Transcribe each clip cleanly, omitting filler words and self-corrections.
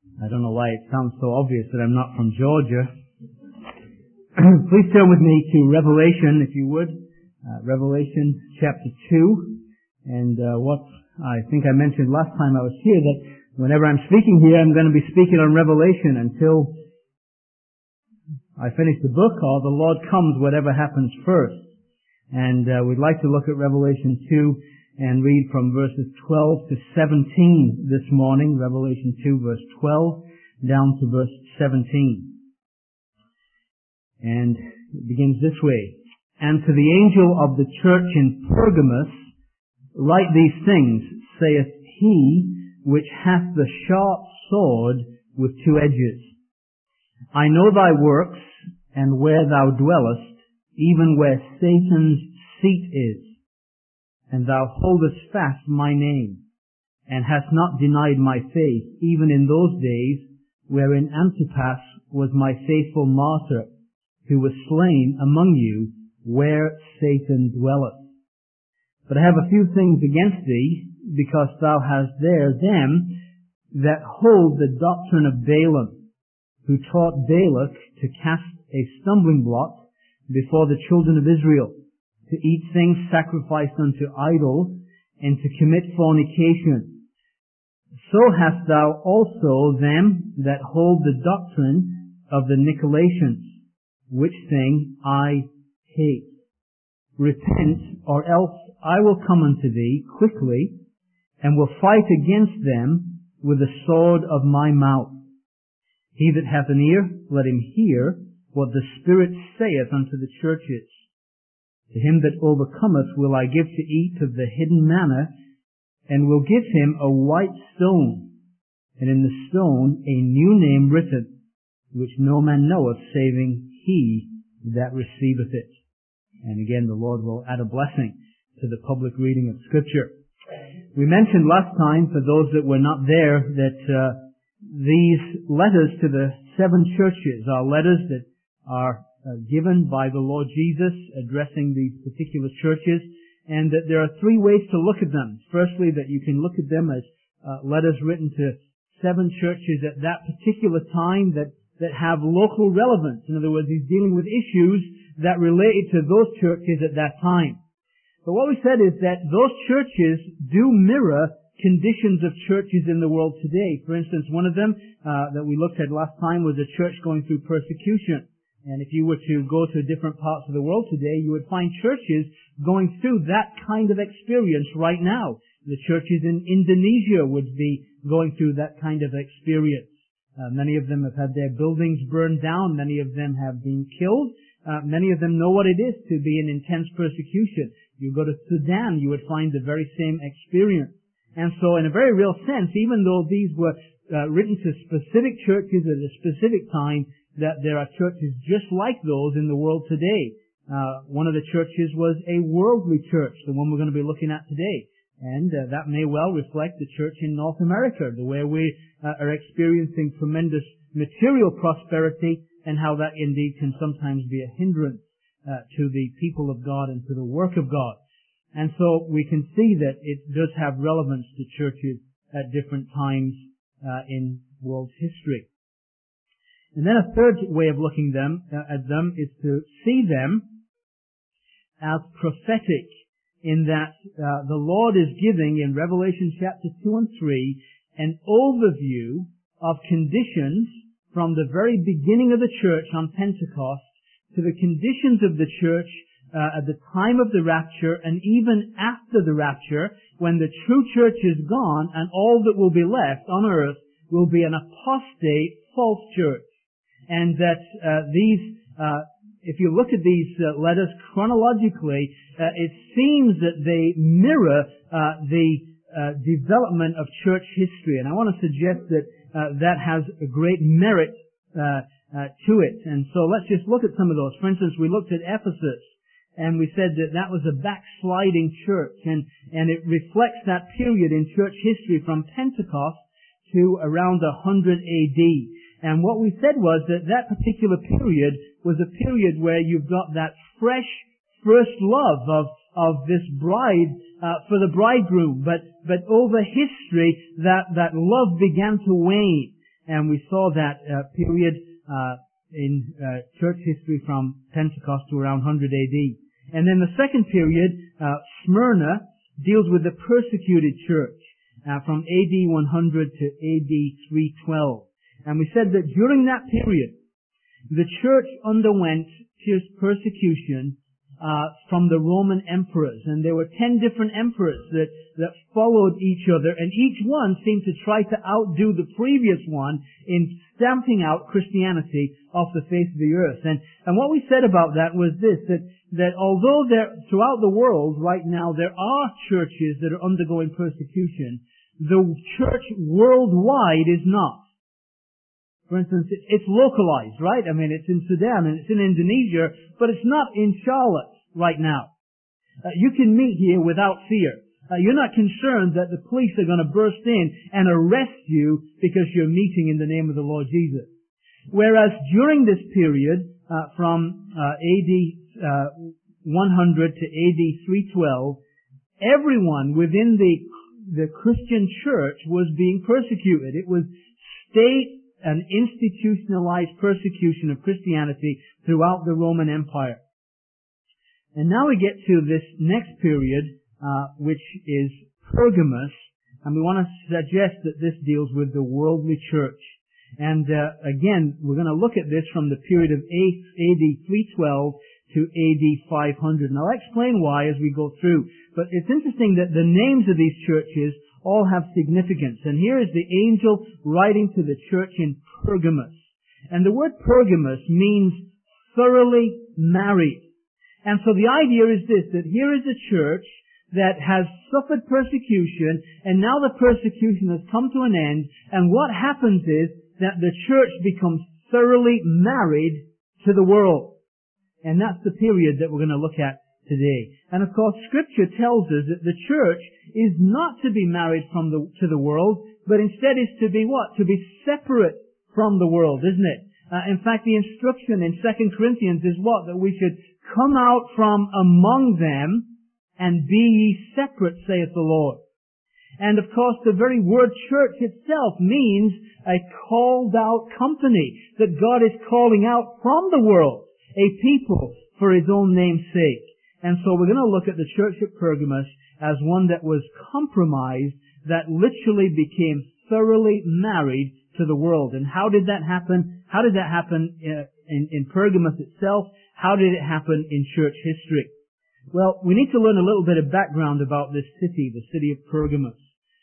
I don't know why it sounds so obvious that I'm not from Georgia. Please turn with me to Revelation, if you would. Revelation chapter 2. And what I think I mentioned last time I was here, that whenever I'm speaking here, I'm going to be speaking on Revelation until I finish the book or the Lord comes, whatever happens first. And we'd like to look at Revelation 2 and read from verses 12 to 17 this morning. Revelation 2 verse 12 down to verse 17. And it begins this way. And to the angel of the church in Pergamos write these things, saith he which hath the sharp sword with two edges. I know thy works, and where thou dwellest, even where Satan's seat is. And thou holdest fast my name, and hast not denied my faith, even in those days wherein Antipas was my faithful martyr, who was slain among you, where Satan dwelleth. But I have a few things against thee, because thou hast there them that hold the doctrine of Balaam, who taught Balak to cast a stumbling block before the children of Israel, to eat things sacrificed unto idols, and to commit fornication. So hast thou also them that hold the doctrine of the Nicolaitans, which thing I hate. Repent, or else I will come unto thee quickly, and will fight against them with the sword of my mouth. He that hath an ear, let him hear what the Spirit saith unto the churches. To him that overcometh will I give to eat of the hidden manna, and will give him a white stone, and in the stone a new name written, which no man knoweth, saving he that receiveth it. And again, the Lord will add a blessing to the public reading of Scripture. We mentioned last time, for those that were not there, that these letters to the 7 churches are letters that are given by the Lord Jesus addressing these particular churches, and that there are 3 ways to look at them. Firstly, that you can look at them as letters written to 7 churches at that particular time that have local relevance. In other words, he's dealing with issues that related to those churches at that time. But what we said is that those churches do mirror conditions of churches in the world today. For instance, one of them that we looked at last time was a church going through persecution. And if you were to go to different parts of the world today, you would find churches going through that kind of experience right now. The churches in Indonesia would be going through that kind of experience. Many of them have had their buildings burned down. Many of them have been killed. Many of them know what it is to be in intense persecution. You go to Sudan, you would find the very same experience. And so in a very real sense, even though these were written to specific churches at a specific time, that there are churches just like those in the world today. One of the churches was a worldly church, the one we're going to be looking at today. And that may well reflect the church in North America, where we are experiencing tremendous material prosperity, and how that indeed can sometimes be a hindrance to the people of God and to the work of God. And so we can see that it does have relevance to churches at different times in world history. And then a third way of looking at them is to see them as prophetic, in that the Lord is giving in Revelation chapter 2 and 3 an overview of conditions from the very beginning of the church on Pentecost to the conditions of the church at the time of the rapture, and even after the rapture, when the true church is gone and all that will be left on earth will be an apostate false church. And that if you look at these letters chronologically, it seems that they mirror the development of church history. And I want to suggest that that has a great merit to it. And so let's just look at some of those. For instance, we looked at Ephesus, and we said that that was a backsliding church, and it reflects that period in church history from Pentecost to around 100 AD. And what we said was that that particular period was a period where you've got that fresh first love of this bride for the bridegroom. But over history, that love began to wane. And we saw that period in church history from Pentecost to around 100 AD. And then the second period, Smyrna, deals with the persecuted church from AD 100 to AD 312. And we said that during that period, the church underwent fierce persecution from the Roman emperors. And there were 10 different emperors that followed each other, and each one seemed to try to outdo the previous one in stamping out Christianity off the face of the earth. And what we said about that was this, that although throughout the world right now there are churches that are undergoing persecution, the church worldwide is not. For instance, it's localized, right? I mean, it's in Sudan and it's in Indonesia, but it's not in Charlotte right now. You can meet here without fear. You're not concerned that the police are going to burst in and arrest you because you're meeting in the name of the Lord Jesus. Whereas during this period, from AD 100 to AD 312, everyone within the Christian church was being persecuted. It was state and institutionalized persecution of Christianity throughout the Roman Empire. And now we get to this next period, which is Pergamos, and we want to suggest that this deals with the worldly church. And again, we're going to look at this from the period of AD 312 to AD 500. And I'll explain why as we go through. But it's interesting that the names of these churches all have significance. And here is the angel writing to the church in Pergamos. And the word Pergamos means thoroughly married. And so the idea is this, that here is a church that has suffered persecution, and now the persecution has come to an end, and what happens is that the church becomes thoroughly married to the world. And that's the period that we're going to look at today. And of course, Scripture tells us that the church is not to be married to the world, but instead is to be what? To be separate from the world, isn't it? In fact, the instruction in 2 Corinthians is what? That we should come out from among them and be ye separate, saith the Lord. And of course, the very word church itself means a called out company that God is calling out from the world, a people for His own name's sake. And so we're going to look at the church at Pergamos as one that was compromised, that literally became thoroughly married to the world. And how did that happen? How did that happen in Pergamos itself? How did it happen in church history? Well, we need to learn a little bit of background about this city, the city of Pergamos.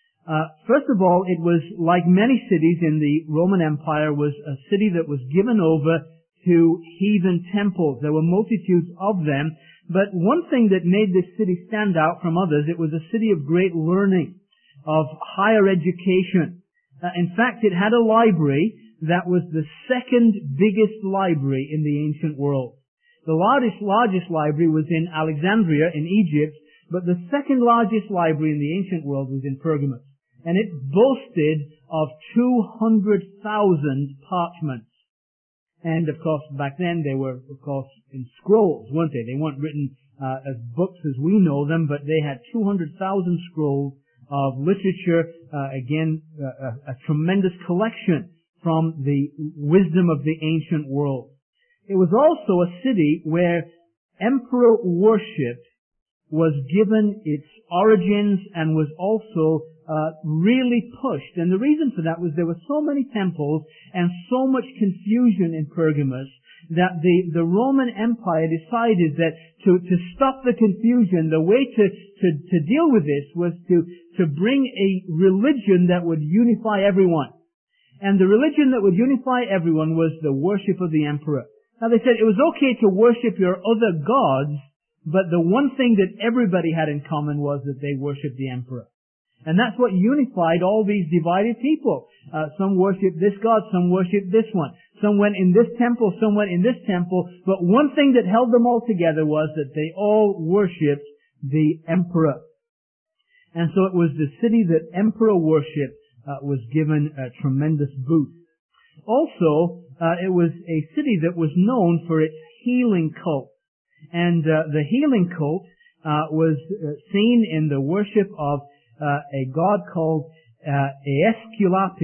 First of all, it was, like many cities in the Roman Empire, was a city that was given over to heathen temples. There were multitudes of them. But one thing that made this city stand out from others, it was a city of great learning, of higher education. In fact, it had a library that was the second biggest library in the ancient world. The largest library was in Alexandria in Egypt, but the second largest library in the ancient world was in Pergamos. And it boasted of 200,000 parchments. And of course, back then they were, of course, in scrolls, weren't they? They weren't written as books as we know them, but they had 200,000 scrolls of literature. Again, a tremendous collection from the wisdom of the ancient world. It was also a city where emperor worship was given its origins and was also really pushed. And the reason for that was there were so many temples and so much confusion in Pergamos that the Roman Empire decided that to stop the confusion, the way to deal with this was to bring a religion that would unify everyone. And the religion that would unify everyone was the worship of the emperor. Now they said it was okay to worship your other gods, but the one thing that everybody had in common was that they worshiped the emperor. And that's what unified all these divided people. Some worshiped this god, some worshiped this one. Some went in this temple, some went in this temple. But one thing that held them all together was that they all worshipped the emperor. And so it was the city that emperor worship was given a tremendous boost. Also, it was a city that was known for its healing cult. And the healing cult was seen in the worship of a god called Aesculapi.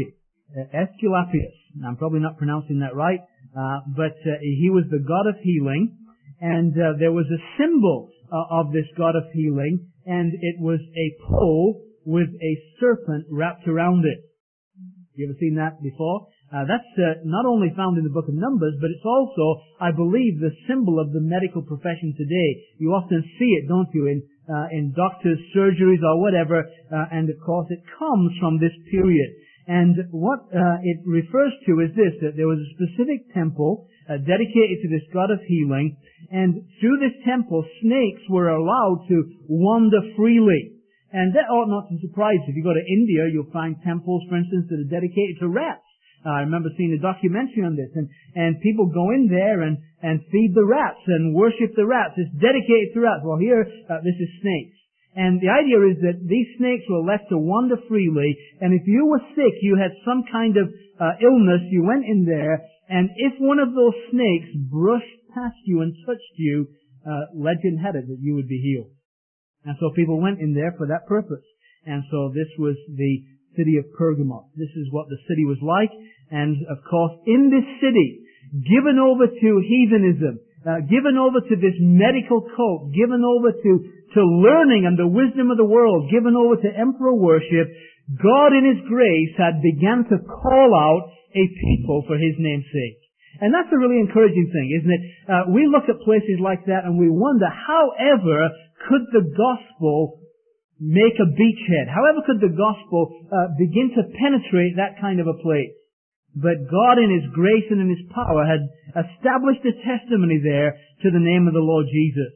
Aesculapius. I'm probably not pronouncing that right, but he was the god of healing, and there was a symbol of this god of healing, and it was a pole with a serpent wrapped around it. You ever seen that before? That's not only found in the book of Numbers, but it's also, I believe, the symbol of the medical profession today. You often see it, don't you, in doctors' surgeries or whatever, and of course it comes from this period. And what it refers to is this, that there was a specific temple dedicated to this god of healing, and through this temple, snakes were allowed to wander freely. And that ought not to surprise you. If you go to India, you'll find temples, for instance, that are dedicated to rats. I remember seeing a documentary on this, and people go in there and feed the rats and worship the rats. It's dedicated to rats. Well, here, this is snakes. And the idea is that these snakes were left to wander freely, and if you were sick, you had some kind of illness, you went in there, and if one of those snakes brushed past you and touched you, legend had it that you would be healed. And so people went in there for that purpose. And so this was the city of Pergamos. This is what the city was like. And of course, in this city, given over to heathenism, given over to this medical cult, given over to learning and the wisdom of the world, given over to emperor worship, God in His grace had begun to call out a people for His name's sake. And that's a really encouraging thing, isn't it? We look at places like that and we wonder, however could the gospel make a beachhead? However could the gospel begin to penetrate that kind of a place? But God in His grace and in His power had established a testimony there to the name of the Lord Jesus.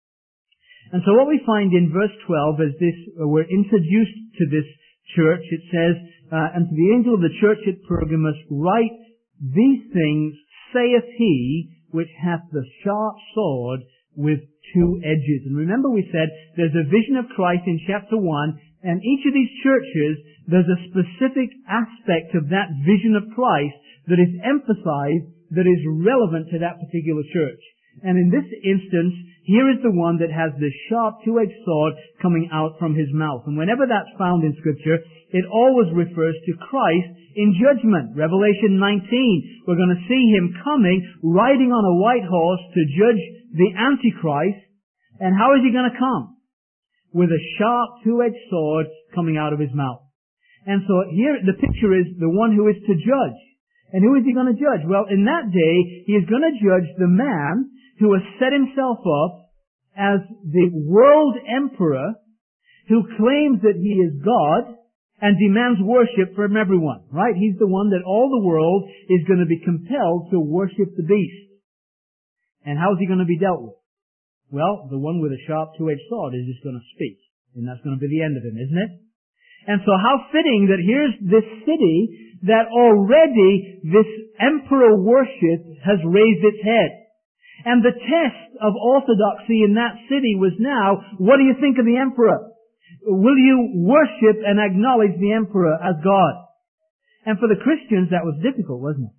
And so what we find in verse 12 is this, we're introduced to this church. It says, and to the angel of the church at Pergamos, write, these things saith he which hath the sharp sword with two edges. And remember we said there's a vision of Christ in chapter 1, and each of these churches, there's a specific aspect of that vision of Christ that is emphasized, that is relevant to that particular church. And in this instance, here is the one that has this sharp two-edged sword coming out from his mouth. And whenever that's found in Scripture, it always refers to Christ in judgment. Revelation 19, we're going to see Him coming, riding on a white horse to judge the Antichrist. And how is He going to come? With a sharp two-edged sword coming out of His mouth. And so here the picture is the one who is to judge. And who is He going to judge? Well, in that day, He is going to judge the man who has set himself up as the world emperor, who claims that he is God and demands worship from everyone, right? He's the one that all the world is going to be compelled to worship the beast. And how is he going to be dealt with? Well, the one with a sharp two-edged sword is just going to speak. And that's going to be the end of him, isn't it? And so how fitting that here's this city that already this emperor worship has raised its head. And the test of orthodoxy in that city was now, what do you think of the emperor? Will you worship and acknowledge the emperor as God? And for the Christians, that was difficult, wasn't it?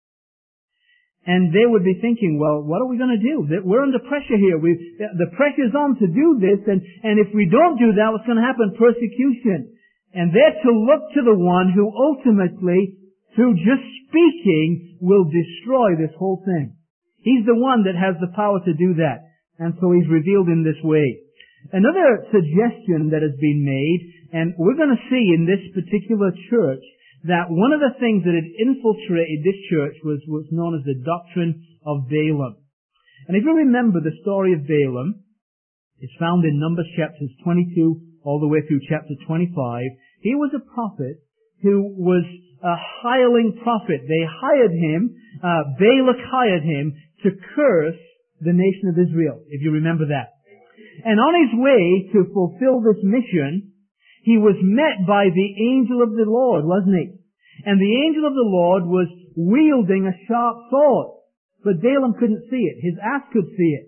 And they would be thinking, well, what are we going to do? We're under pressure here. The pressure's on to do this, and if we don't do that, what's going to happen? Persecution. And they're to look to the one who ultimately, through just speaking, will destroy this whole thing. He's the one that has the power to do that. And so He's revealed in this way. Another suggestion that has been made, and we're going to see in this particular church, that one of the things that had infiltrated this church was what's known as the doctrine of Balaam. And if you remember the story of Balaam, it's found in Numbers chapters 22 all the way through chapter 25. He was a prophet who was a hireling prophet. They hired him, Balak hired him to curse the nation of Israel, if you remember that. And on his way to fulfill this mission, he was met by the angel of the Lord, wasn't he? And the angel of the Lord was wielding a sharp sword. But Balaam couldn't see it. His ass could see it.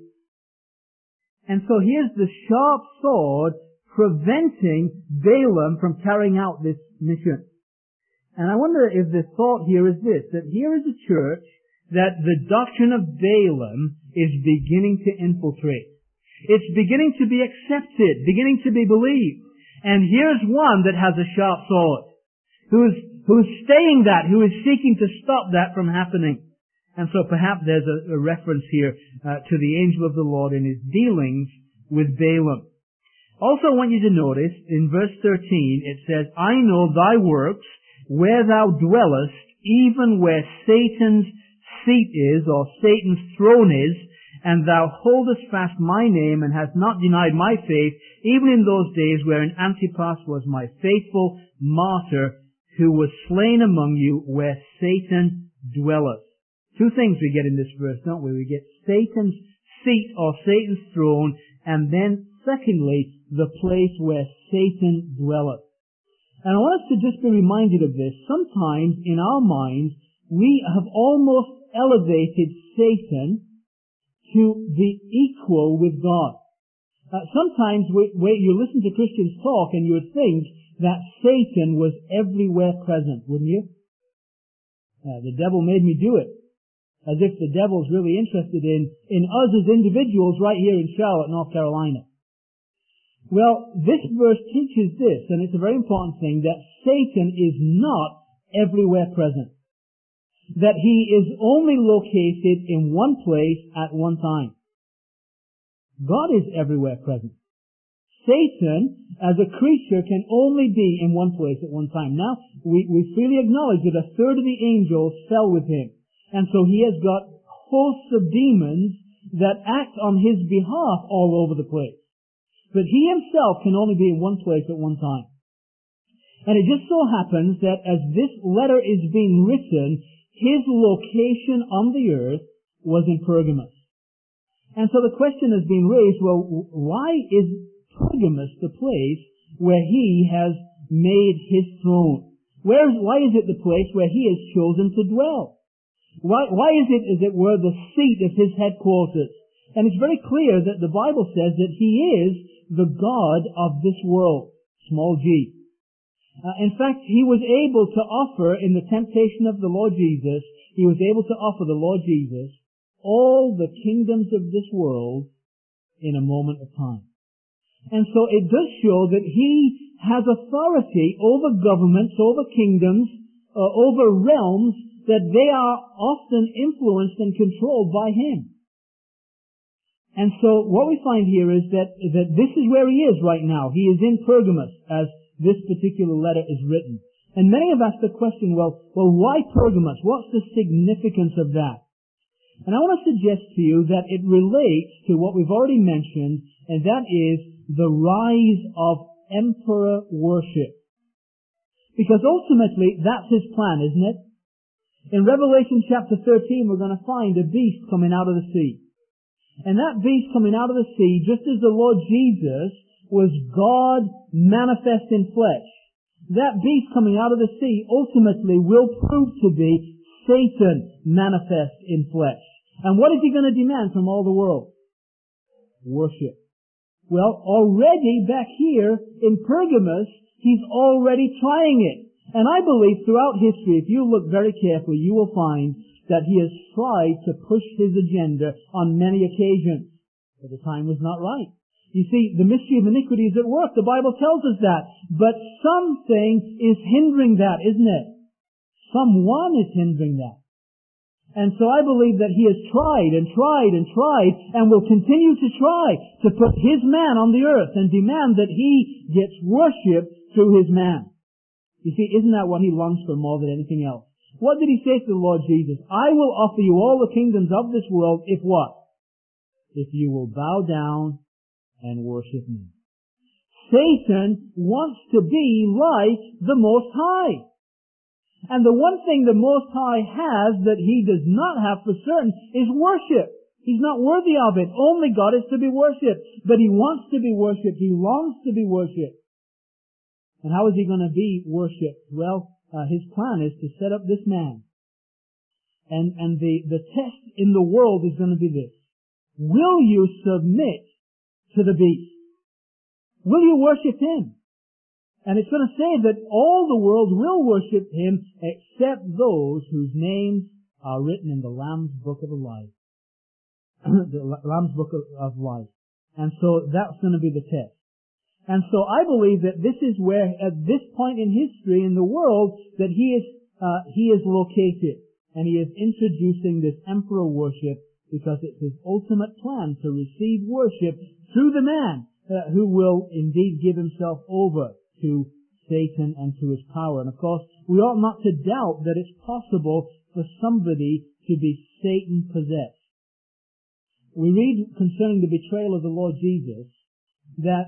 And so here's the sharp sword preventing Balaam from carrying out this mission. And I wonder if the thought here is this, that here is a church that the doctrine of Balaam is beginning to infiltrate. It's beginning to be accepted, beginning to be believed. And here's one that has a sharp sword, who's who is staying that, who is seeking to stop that from happening. And so perhaps there's a reference here to the angel of the Lord in his dealings with Balaam. Also I want you to notice in verse 13 it says, I know thy works, where thou dwellest, even where Satan's seat is, or Satan's throne is, and thou holdest fast my name, and hast not denied my faith, even in those days wherein Antipas was my faithful martyr, who was slain among you, where Satan dwelleth. Two things we get in this verse, don't we? We get Satan's seat, or Satan's throne, and then, secondly, the place where Satan dwelleth. And I want us to just be reminded of this. Sometimes, in our minds, we have almost elevated Satan to the equal with God. Sometimes you listen to Christians talk and you would think that Satan was everywhere present, wouldn't you? The devil made me do it. As if the devil's really interested in us as individuals right here in Charlotte, North Carolina. Well, this verse teaches this, and it's a very important thing, that Satan is not everywhere present. That he is only located in one place at one time. God is everywhere present. Satan, as a creature, can only be in one place at one time. Now, we freely acknowledge that a third of the angels fell with him. And so he has got hosts of demons that act on his behalf all over the place. But he himself can only be in one place at one time. And it just so happens that as this letter is being written, his location on the earth was in Pergamos. And so the question has been raised, well, why is Pergamos the place where he has made his throne? Why is it the place where he has chosen to dwell? Why is it, as it were, the seat of his headquarters? And it's very clear that the Bible says that he is the God of this world, small g. In fact, he was able to offer, in the temptation of the Lord Jesus, he was able to offer the Lord Jesus all the kingdoms of this world in a moment of time. And so it does show that he has authority over governments, over kingdoms, over realms, that they are often influenced and controlled by him. And so what we find here is that this is where he is right now. He is in Pergamos as this particular letter is written. And many have asked the question, well, why Pergamos? What's the significance of that? And I want to suggest to you that it relates to what we've already mentioned, and that is the rise of emperor worship. Because ultimately, that's his plan, isn't it? In Revelation chapter 13, we're going to find a beast coming out of the sea. And that beast coming out of the sea, just as the Lord Jesus was God manifest in flesh, that beast coming out of the sea ultimately will prove to be Satan manifest in flesh. And what is he going to demand from all the world? Worship. Well, already back here in Pergamos, he's already trying it. And I believe throughout history, if you look very carefully, you will find that he has tried to push his agenda on many occasions. But the time was not right. You see, the mystery of iniquity is at work. The Bible tells us that. But something is hindering that, isn't it? Someone is hindering that. And so I believe that he has tried and tried and tried and will continue to try to put his man on the earth and demand that he gets worship through his man. You see, isn't that what he longs for more than anything else? What did he say to the Lord Jesus? I will offer you all the kingdoms of this world if what? If you will bow down and worship me. Satan wants to be like the Most High. And the one thing the Most High has that he does not have for certain is worship. He's not worthy of it. Only God is to be worshipped. But he wants to be worshipped. He longs to be worshipped. And how is he going to be worshipped? Well, his plan is to set up this man. And the test in the world is going to be this. Will you submit to the beast? Will you worship him? And it's going to say that all the world will worship him except those whose names are written in the Lamb's Book of Life. The Lamb's Book of Life. And so that's going to be the test. And so I believe that this is where, at this point in history in the world, that he is located. And he is introducing this emperor worship because it's his ultimate plan to receive worship through the man who will indeed give himself over to Satan and to his power. And of course, we ought not to doubt that it's possible for somebody to be Satan possessed. We read concerning the betrayal of the Lord Jesus that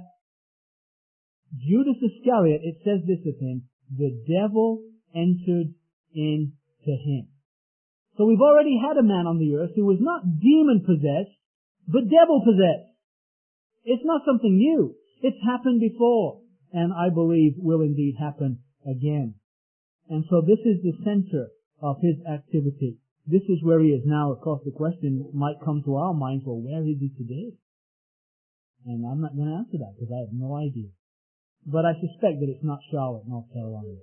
Judas Iscariot, it says this of him, the devil entered into him. So we've already had a man on the earth who was not demon-possessed, but devil-possessed. It's not something new. It's happened before, and I believe will indeed happen again. And so this is the center of his activity. This is where he is now. Of course, the question might come to our minds, well, where is he today? And I'm not going to answer that because I have no idea. But I suspect that it's not Charlotte, North Carolina.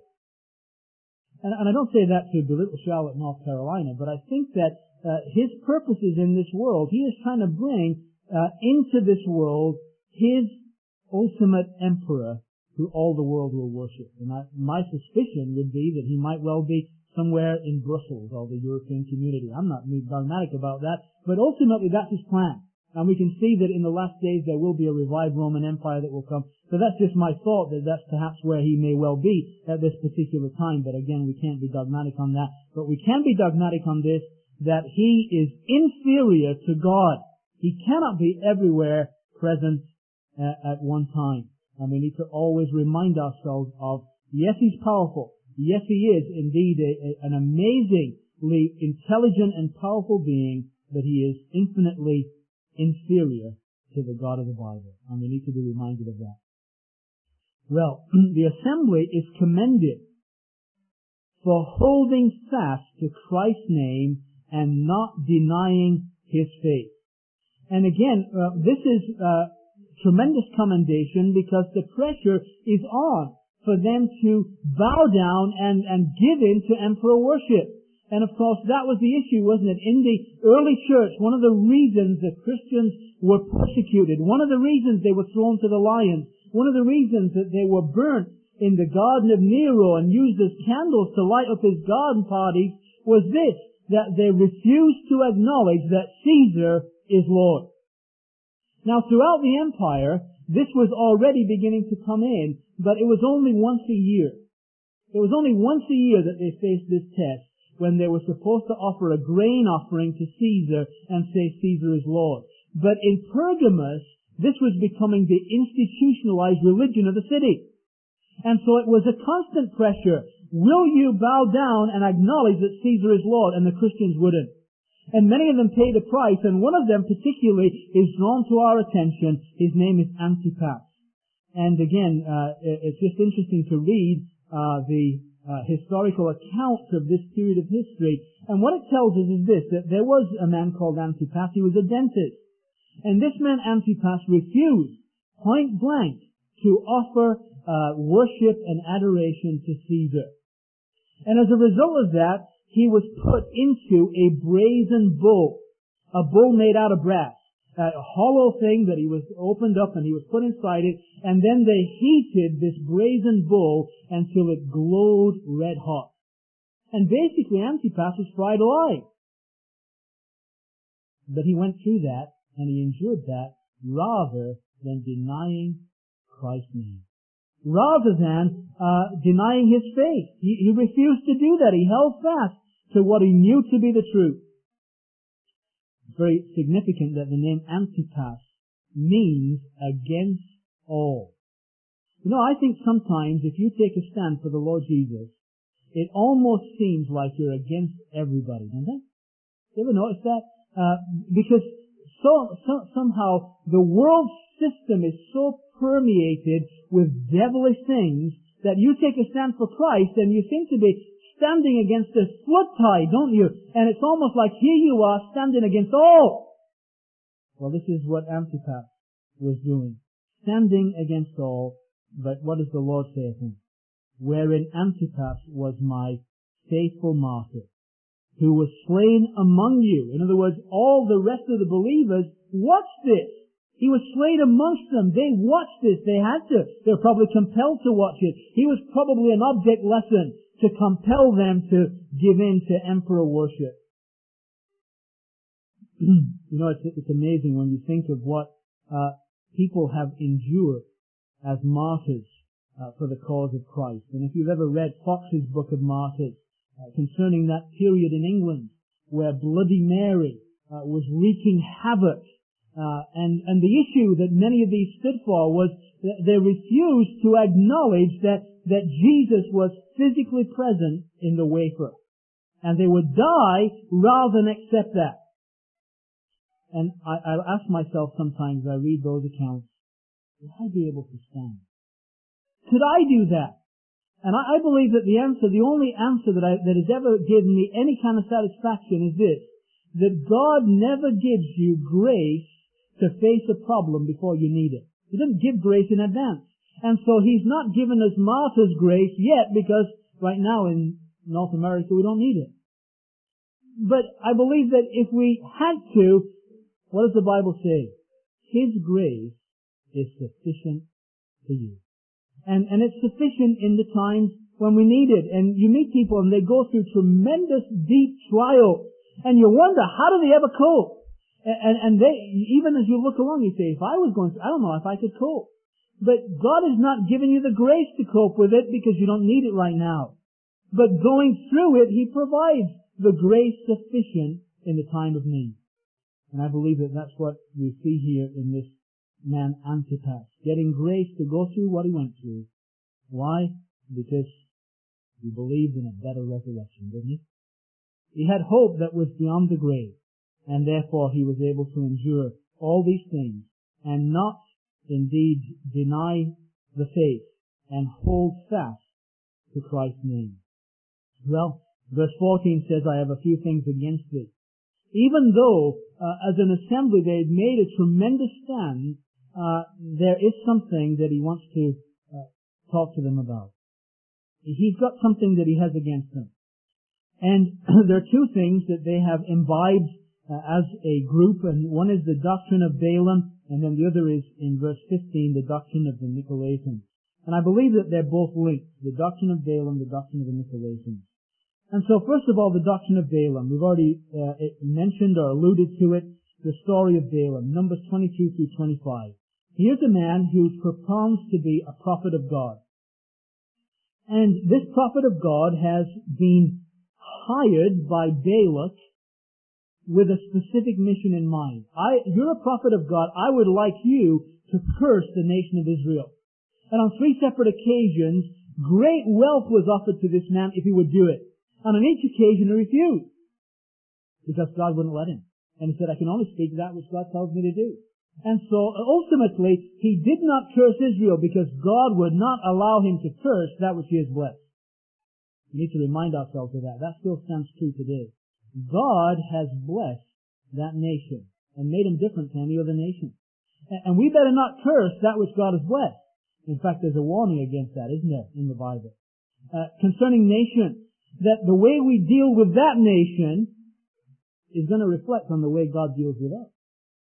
And I don't say that to belittle Charlotte, North Carolina, but I think that his purposes in this world, he is trying to bring into this world his ultimate emperor who all the world will worship. And my suspicion would be that he might well be somewhere in Brussels or the European community. I'm not dogmatic about that, but ultimately that's his plan. And we can see that in the last days there will be a revived Roman Empire that will come. So that's just my thought, that that's perhaps where he may well be at this particular time. But again, we can't be dogmatic on that. But we can be dogmatic on this, that he is inferior to God. He cannot be everywhere present at one time. And we need to always remind ourselves of, yes, he's powerful. Yes, he is indeed an amazingly intelligent and powerful being, but he is infinitely inferior to the God of the Bible. And we need to be reminded of that. Well, the assembly is commended for holding fast to Christ's name and not denying his faith. And again, this is tremendous commendation because the pressure is on for them to bow down and give in to emperor worship. And of course, that was the issue, wasn't it? In the early church, one of the reasons that Christians were persecuted, one of the reasons they were thrown to the lions, one of the reasons that they were burnt in the garden of Nero and used as candles to light up his garden parties was this, that they refused to acknowledge that Caesar is Lord. Now, throughout the empire, this was already beginning to come in, but it was only once a year. It was only once a year that they faced this test, when they were supposed to offer a grain offering to Caesar and say Caesar is Lord. But in Pergamos, this was becoming the institutionalized religion of the city. And so it was a constant pressure. Will you bow down and acknowledge that Caesar is Lord? And the Christians wouldn't. And many of them paid a price, and one of them particularly is drawn to our attention. His name is Antipas. And again, it's just interesting to read the historical accounts of this period of history. And what it tells us is this, that there was a man called Antipas. He was a dentist. And this man Antipas refused, point blank, to offer worship and adoration to Caesar. And as a result of that, he was put into a brazen bull, a bull made out of brass. A hollow thing that he was opened up and he was put inside it, and then they heated this brazen bull until it glowed red hot. And basically Antipas was fried alive. But he went through that and he endured that rather than denying Christ's name. Rather than denying his faith. He refused to do that. He held fast to what he knew to be the truth. It's very significant that the name Antipas means against all. You know, I think sometimes if you take a stand for the Lord Jesus, it almost seems like you're against everybody, doesn't it? You ever notice that? Because somehow the world system is so permeated with devilish things that you take a stand for Christ and you seem to be standing against this flood tide, don't you? And it's almost like here you are standing against all. Well, this is what Antipas was doing. Standing against all. But what does the Lord say of him? Wherein Antipas was my faithful martyr, who was slain among you. In other words, all the rest of the believers, watch this. He was slain amongst them. They watched this. They had to. They were probably compelled to watch it. He was probably an object lesson to compel them to give in to emperor worship. You know, it's amazing when you think of what people have endured as martyrs for the cause of Christ. And if you've ever read Fox's Book of Martyrs concerning that period in England where Bloody Mary was wreaking havoc, and the issue that many of these stood for was that they refused to acknowledge that Jesus was physically present in the wafer. And they would die rather than accept that. And I ask myself sometimes, I read those accounts, would I be able to stand? Could I do that? And I believe that the only answer that has ever given me any kind of satisfaction is this, that God never gives you grace to face a problem before you need it. He doesn't give grace in advance. And so He's not given us martyr's grace yet because right now in North America we don't need it. But I believe that if we had to, what does the Bible say? His grace is sufficient for you. And it's sufficient in the times when we need it. And you meet people and they go through tremendous deep trials. And you wonder, how do they ever cope? And they, even as you look along, you say, if I was going through, I don't know if I could cope. But God is not giving you the grace to cope with it because you don't need it right now. But going through it, He provides the grace sufficient in the time of need. And I believe that that's what we see here in this man Antipas, getting grace to go through what he went through. Why? Because he believed in a better resurrection, didn't he? He had hope that was beyond the grave, and therefore he was able to endure all these things and not indeed deny the faith and hold fast to Christ's name. Well, verse 14 says, I have a few things against thee. Even though, as an assembly, they had made a tremendous stand, there is something that he wants to talk to them about. He's got something that he has against them. And there are two things that they have imbibed as a group, and one is the doctrine of Balaam, and then the other is, in verse 15, the doctrine of the Nicolaitans. And I believe that they're both linked, the doctrine of Balaam, the doctrine of the Nicolaitans. And so, first of all, the doctrine of Balaam. We've already mentioned or alluded to it, the story of Balaam, Numbers 22 through 25. Here's a man who propounds to be a prophet of God. And this prophet of God has been hired by Balak with a specific mission in mind. You're a prophet of God. I would like you to curse the nation of Israel. And on 3 separate occasions, great wealth was offered to this man if he would do it. And on each occasion he refused, because God wouldn't let him. And he said, I can only speak that which God tells me to do. And so ultimately, he did not curse Israel because God would not allow him to curse that which he has blessed. We need to remind ourselves of that. That still stands true today. God has blessed that nation and made them different to any other nation. And we better not curse that which God has blessed. In fact, there's a warning against that, isn't there, in the Bible? Concerning nations, that the way we deal with that nation is going to reflect on the way God deals with us.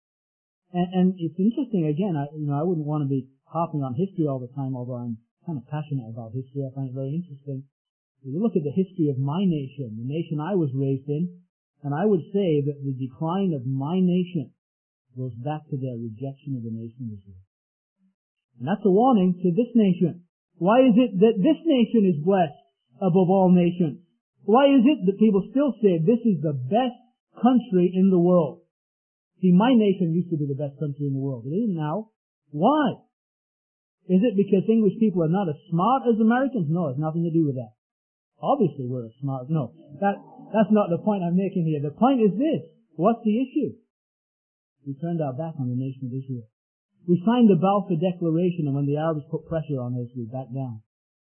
And it's interesting, again, I wouldn't want to be harping on history all the time, although I'm kind of passionate about history. I find it very interesting. If you look at the history of my nation, the nation I was raised in, and I would say that the decline of my nation goes back to their rejection of the nation of Israel. And that's a warning to this nation. Why is it that this nation is blessed above all nations? Why is it that people still say this is the best country in the world? See, my nation used to be the best country in the world. It isn't now. Why? Is it because English people are not as smart as Americans? No, it has nothing to do with that. Obviously we're as smart. No, that's not the point I'm making here. The point is this. What's the issue? We turned our back on the nation of Israel. We signed the Balfour Declaration, and when the Arabs put pressure on us, we backed down.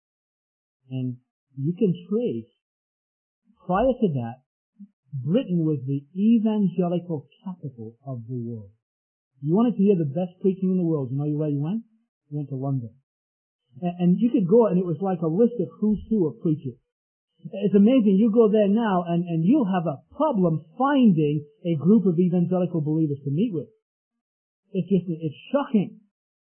And you can trace, prior to that, Britain was the evangelical capital of the world. You wanted to hear the best preaching in the world. You know where you went? You went to London. And you could go, and it was like a list of who's who of preachers. It's amazing. You go there now, and you'll have a problem finding a group of evangelical believers to meet with. It's shocking.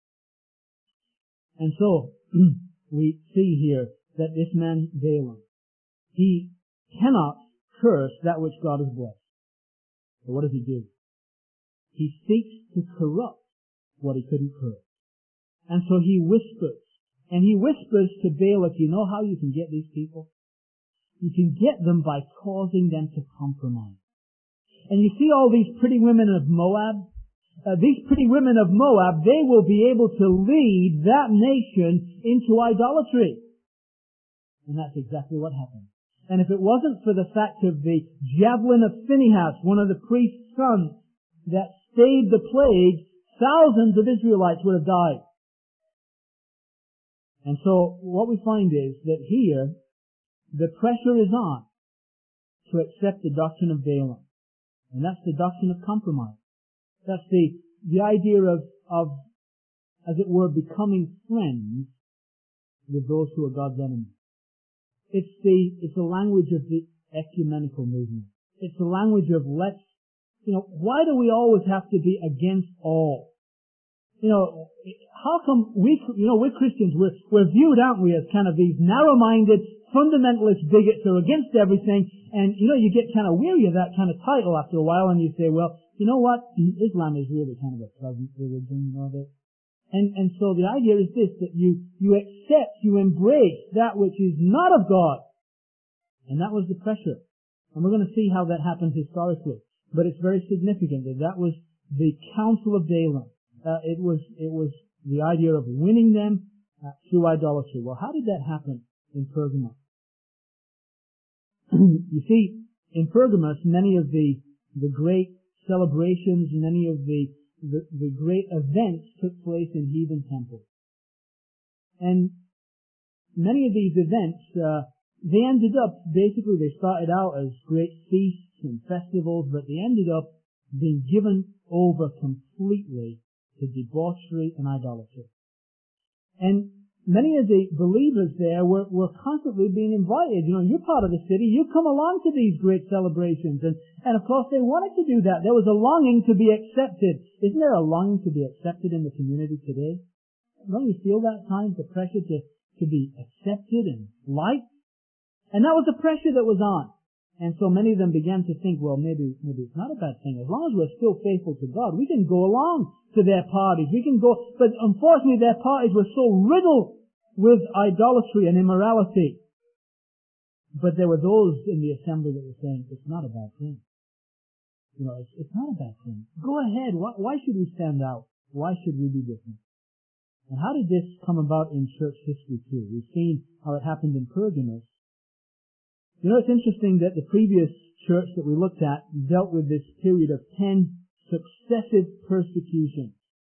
And so, we see here that this man, Balaam, he cannot curse that which God has blessed. So what does he do? He seeks to corrupt what he couldn't curse. And so he whispers. And he whispers to Balak, you know how you can get these people? You can get them by causing them to compromise. And you see all these pretty women of Moab? These pretty women of Moab, they will be able to lead that nation into idolatry. And that's exactly what happened. And if it wasn't for the fact of the javelin of Phinehas, one of the priest's sons, that stayed the plague, thousands of Israelites would have died. And so what we find is that here, the pressure is on to accept the doctrine of Balaam. And that's the doctrine of compromise. That's the idea of, as it were, becoming friends with those who are God's enemies. It's the language of the ecumenical movement. It's the language of why do we always have to be against all? How come we're Christians, we're viewed, aren't we, as kind of these narrow-minded, fundamentalist bigots who are against everything, and, you get kind of weary of that kind of title after a while, and you say, well, you know what? Islam is really kind of a pleasant religion, And so the idea is this, that you accept, you embrace that which is not of God. And that was the pressure. And we're going to see how that happened historically. But it's very significant that was the counsel of Balaam. It was the idea of winning them through idolatry. Well, how did that happen in Pergamos? You see, in Pergamos, many of the great celebrations, many of the great events took place in heathen temples. And many of these events, they ended up, basically they started out as great feasts and festivals, but they ended up being given over completely to debauchery and idolatry. And many of the believers there were constantly being invited. You're part of the city. You come along to these great celebrations. And of course they wanted to do that. There was a longing to be accepted. Isn't there a longing to be accepted in the community today? Don't you feel that time, the pressure to be accepted and liked? And that was the pressure that was on. And so many of them began to think, well, maybe it's not a bad thing. As long as we're still faithful to God, we can go along to their parties. We can go, but unfortunately their parties were so riddled with idolatry and immorality. But there were those in the assembly that were saying, it's not a bad thing. It's not a bad thing. Go ahead. Why should we stand out? Why should we be different? And how did this come about in church history too? We've seen how it happened in Pergamos. It's interesting that the previous church that we looked at dealt with this period of 10 successive persecutions.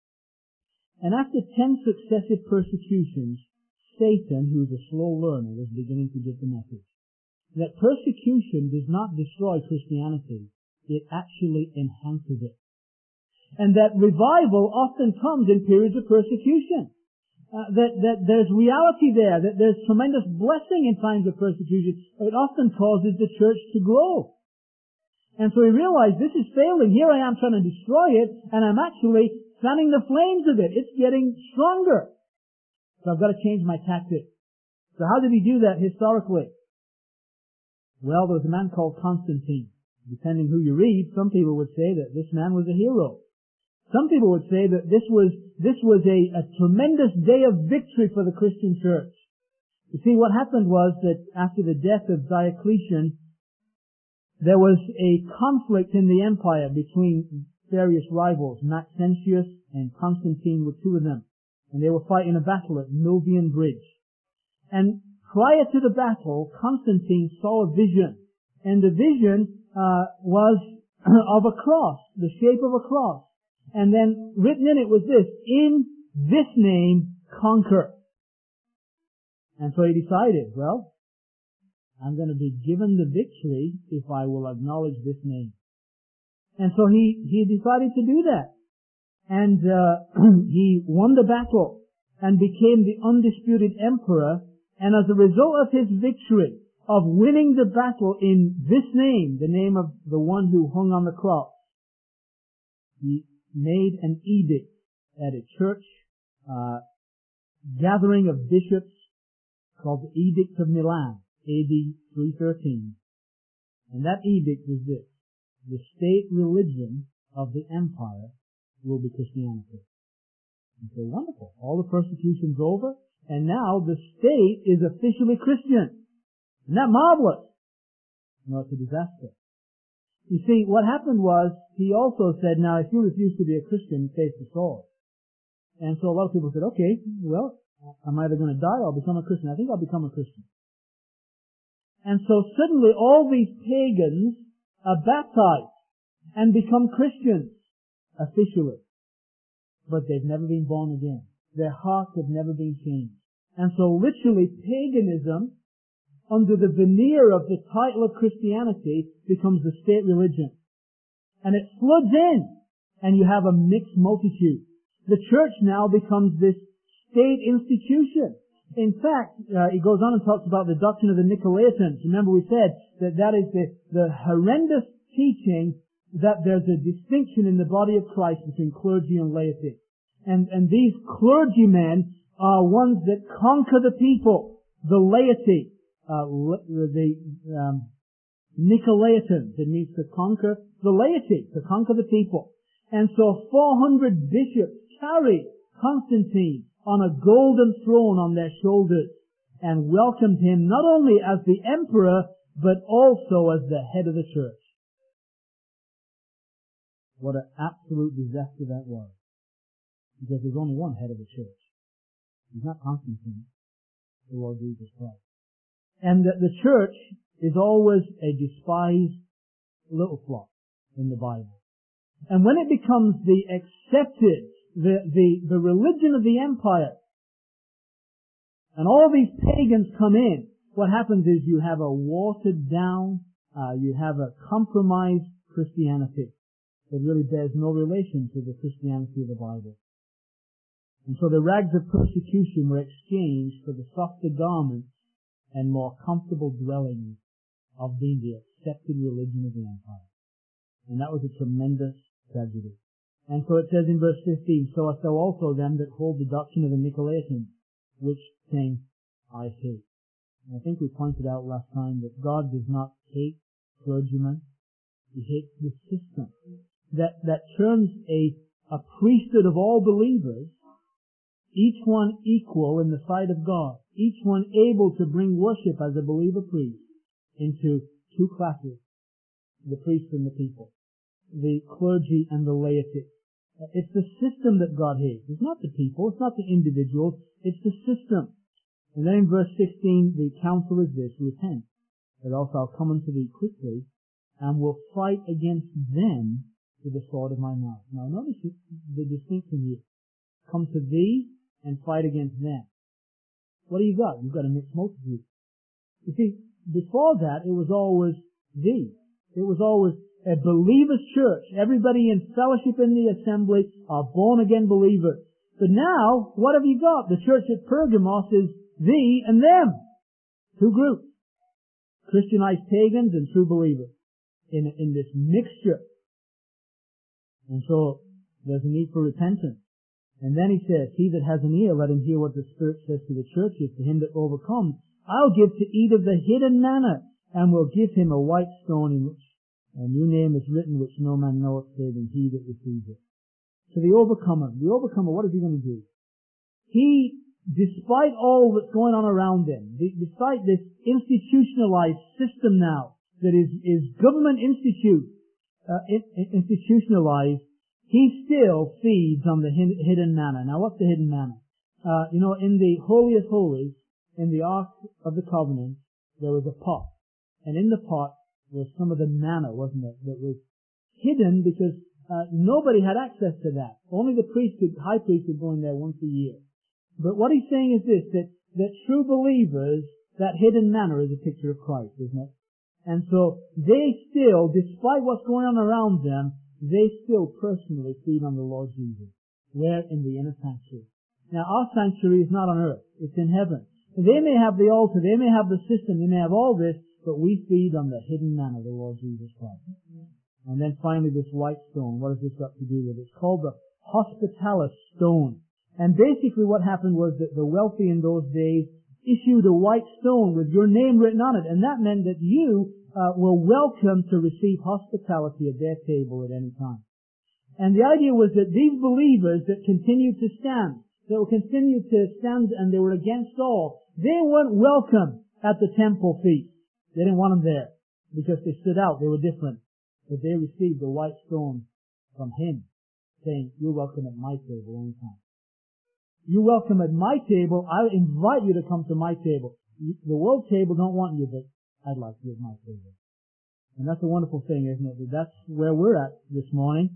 And after 10 successive persecutions, Satan, who is a slow learner, was beginning to get the message that persecution does not destroy Christianity. It actually enhances it. And that revival often comes in periods of persecution. That there's reality there, that there's tremendous blessing in times of persecution. It often causes the church to grow. And so we realize this is failing. Here I am trying to destroy it, and I'm actually fanning the flames of it. It's getting stronger. So I've got to change my tactic. So how did he do that historically? Well, there was a man called Constantine. Depending who you read, some people would say that this man was a hero. Some people would say that this was a tremendous day of victory for the Christian church. You see, what happened was that after the death of Diocletian, there was a conflict in the empire between various rivals. Maxentius and Constantine were two of them. And they were fighting a battle at Milvian Bridge. And prior to the battle, Constantine saw a vision. And the vision was of a cross, the shape of a cross. And then written in it was this, in this name, conquer. And so he decided, well, I'm going to be given the victory if I will acknowledge this name. And so he decided to do that. And he won the battle and became the undisputed emperor. And as a result of his victory, of winning the battle in this name, the name of the one who hung on the cross, made an edict at a church gathering of bishops called the Edict of Milan, AD 313. And that edict was this: the state religion of the empire will be Christianity. And so wonderful. All the persecution's over, and now the state is officially Christian. Isn't that marvelous? No, it's a disaster. You see, what happened was, he also said, now if you refuse to be a Christian, face the sword. And so a lot of people said, okay, well, I'm either going to die or become a Christian. I think I'll become a Christian. And so suddenly all these pagans are baptized and become Christians officially. But they've never been born again. Their hearts have never been changed. And so literally paganism, under the veneer of the title of Christianity, becomes the state religion. And it floods in, and you have a mixed multitude. The church now becomes this state institution. In fact, he goes on and talks about the doctrine of the Nicolaitans. Remember we said that that is the horrendous teaching that there's a distinction in the body of Christ between clergy and laity. And these clergymen are ones that conquer the people. The laity, the Nicolaitans, it means to conquer the laity, to conquer the people. And so 400 bishops carried Constantine on a golden throne on their shoulders and welcomed him not only as the emperor, but also as the head of the church. What an absolute disaster that was. Because there's only one head of the church. He's not Constantine, the Lord Jesus Christ. And the church is always a despised little flock in the Bible. And when it becomes the accepted, the religion of the empire, and all these pagans come in, what happens is you have a watered down, you have a compromised Christianity that really bears no relation to the Christianity of the Bible. And so the rags of persecution were exchanged for the softer garments and more comfortable dwellings of the accepted religion of the empire. And that was a tremendous tragedy. And so it says in verse 15, so hast thou also them that hold the doctrine of the Nicolaitans, which thing I hate. And I think we pointed out last time that God does not hate clergymen. He hates the system that turns a priesthood of all believers, each one equal in the sight of God, each one able to bring worship as a believer priest, into two classes, the priest and the people, the clergy and the laity. It's the system that God hates. It's not the people, it's not the individuals, it's the system. And then in verse 16, the counsel is this: repent, that also I'll come unto thee quickly, and will fight against them with the sword of my mouth. Now notice the distinction here. Come to thee and fight against them. What do you got? You've got a mixed multitude. You see, before that, it was always thee. It was always a believer's church. Everybody in fellowship in the assembly are born-again believers. But now, what have you got? The church at Pergamos is thee and them. Two groups. Christianized pagans and true believers in this mixture. And so, there's a need for repentance. And then he says, he that has an ear, let him hear what the Spirit says to the churches. To him that overcomes, I'll give to eat of the hidden manna, and will give him a white stone in which a new name is written, which no man knoweth saving he that receives it. So the overcomer, what is he going to do? He, despite all that's going on around him, despite this institutionalized system now, that is government institutionalized, he still feeds on the hidden manna. Now what's the hidden manna? In the Holy of Holies, in the Ark of the Covenant, there was a pot. And in the pot was some of the manna, wasn't it? That was hidden because nobody had access to that. Only the high priest could go in there once a year. But what he's saying is this, that true believers, that hidden manna is a picture of Christ, isn't it? And so they still, despite what's going on around them, they still personally feed on the Lord Jesus. Where? In the inner sanctuary. Now our sanctuary is not on earth, it's in heaven. They may have the altar, they may have the system, they may have all this, but we feed on the hidden manna of the Lord Jesus Christ. And then finally this white stone. What has this got to do with it? It's called the Hospitalis stone. And basically what happened was that the wealthy in those days issued a white stone with your name written on it. And that meant that you were welcome to receive hospitality at their table at any time. And the idea was that these believers that continued to stand, that will continue to stand and they were against all, they weren't welcome at the temple feast. They didn't want them there because they stood out. They were different. But they received a white stone from him saying, you're welcome at my table anytime. You're welcome at my table. I invite you to come to my table. The world table don't want you, but I'd like you at my table. And that's a wonderful thing, isn't it? That's where we're at this morning.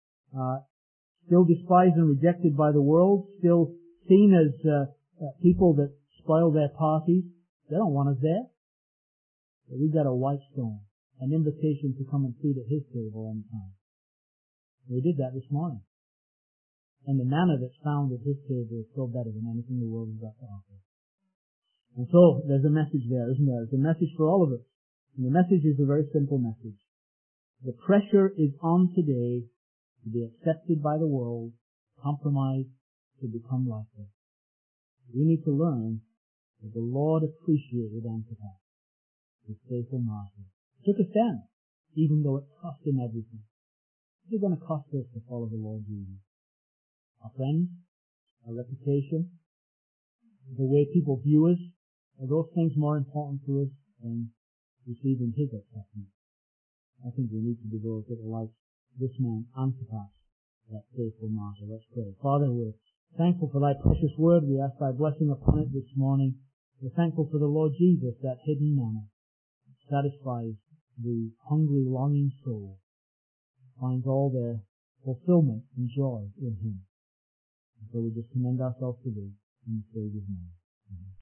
Still despised and rejected by the world. Still seen as people that spoil their parties. They don't want us there. But we've got a white stone. An invitation to come and feed at his table anytime. We did that this morning. And the manna that's found at his table is still better than anything the world has got to offer. And so, there's a message there, isn't there? There's a message for all of us. And the message is a very simple message. The pressure is on today to be accepted by the world, compromised, to become like us. We need to learn that the Lord appreciated Antipas, his faithful martyr. He took a stand, even though it cost him everything. It's going to cost us to follow the Lord Jesus. Our friends, our reputation, the way people view us, are those things more important to us than receiving his acceptance? I think we need to be those that are like this man, Antipas, that faithful martyr. Let's pray. Father, we're thankful for thy precious word. We ask thy blessing upon it this morning. We're thankful for the Lord Jesus, that hidden manna that satisfies the hungry, longing soul, finds all their fulfillment and joy in him. And so we just commend ourselves to thee in the Savior's name. Amen.